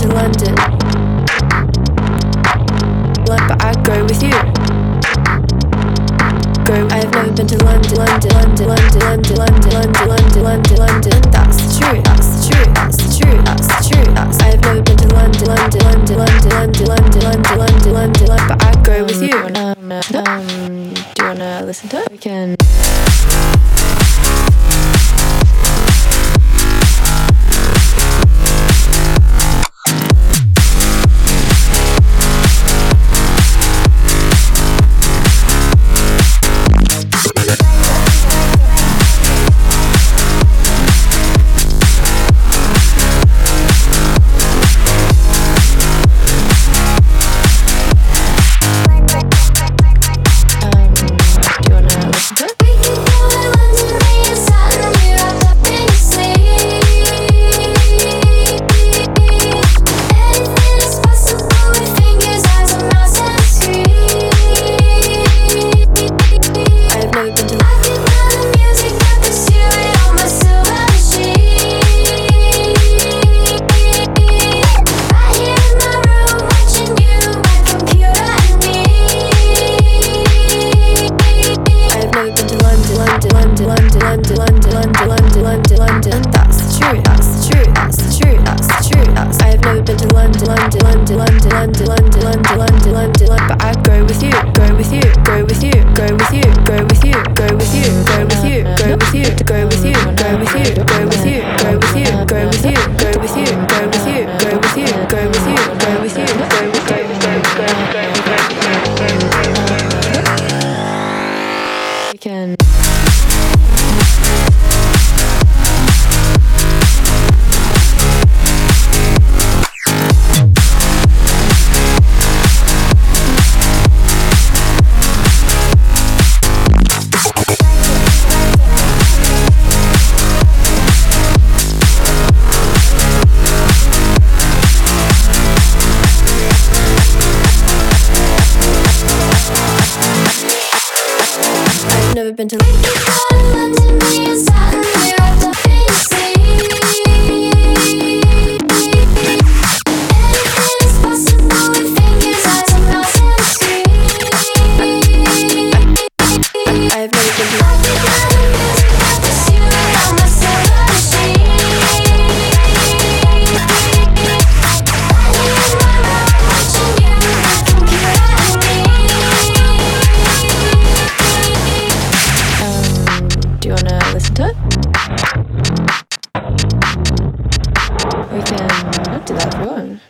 to London, but I'd go with you. I have never been to London, London, London, London, London, London, London, London, London, London. That's true, that's true, that's true, that's true. I have never been to London, London, London, London, London, London, London, London, London, but I'd go with you. Do you wanna listen to it? We can. Been to